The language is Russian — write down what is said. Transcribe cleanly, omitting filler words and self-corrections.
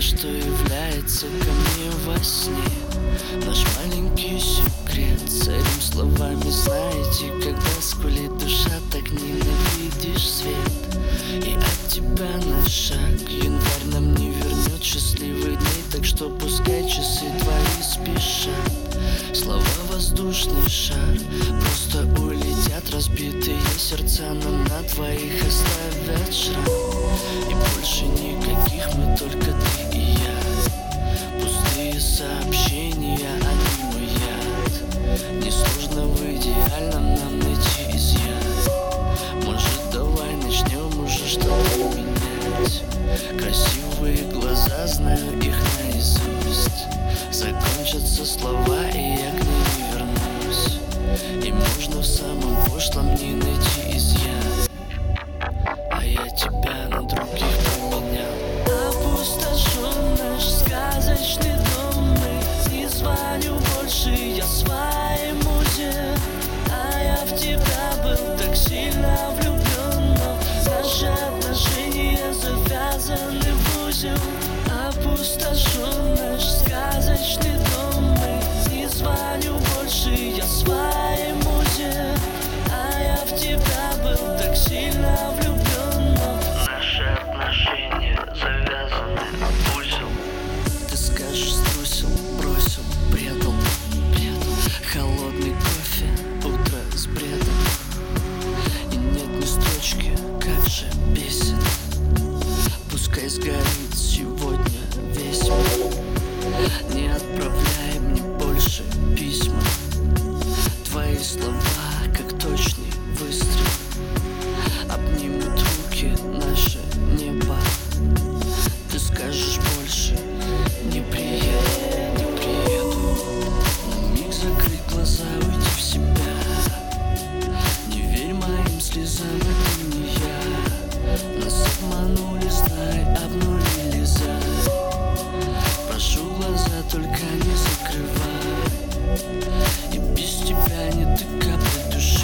что является ко мне во сне. Наш маленький секрет царим словами, знаете, когда скулит душа, так ненавидишь свет. И от тебя на шаг январь нам не вернет счастливых дней, так что пускай часы твои спешат. Слова воздушный шар просто улетят, разбитые сердца, но на твоих оставят шрам. И больше никаких, мы только ты и я. Пустые сообщения, они мой яд. Несложно в идеальном нам найти изъян. Может, давай начнем уже что-то менять. Красивые глаза, знаю их наизусть. Закончатся слова, и я к ней не вернусь. И можно в самом пошлом не найти изъян. А я тебя на других поменял. Опустошен наш сказочный дом, мы не звоню больше я своей музе. А я в тебя был так сильно влюблен, но наши отношения завязаны в узел. Опустошен наш сказочный дом, мы не звоню больше я своей музе. А я в тебя был так сильно влюблен, но наши отношения завязаны в узел. Ты скажешь, струсил, бросил, предал. Холодный кофе, утро с бредом. И нет ни строчки, как же бесит. Пускай сгорит сегодня весь мир. Не отправляй мне больше письма. Твои слова, как точный выстрел, обнимут руки наше небо. Ты скажешь больше не приеду, не приеду. На миг закрыть глаза, уйти в себя. Не верь моим слезам, это не я. Нас обманули, знай, обнулили зад. Прошу глаза, только не закрывай. И без тебя нет и капли души.